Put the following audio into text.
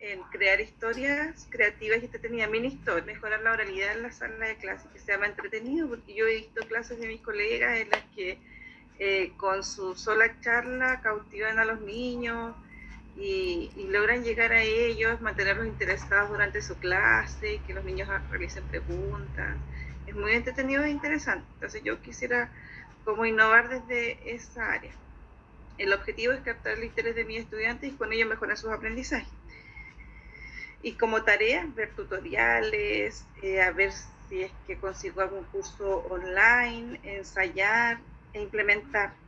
en crear historias creativas y entretenidas, mini historias, mejorar la oralidad en la sala de clases, que sea más entretenido, porque yo he visto clases de mis colegas en las que con su sola charla cautivan a los niños y logran llegar a ellos, mantenerlos interesados durante su clase, que los niños realicen preguntas. Es muy entretenido e interesante. Entonces yo quisiera como innovar desde esa área. El objetivo es captar el interés de mis estudiantes y con ello mejorar sus aprendizajes. Y como tarea, ver tutoriales, a ver si es que consigo algún curso online, ensayar e implementar.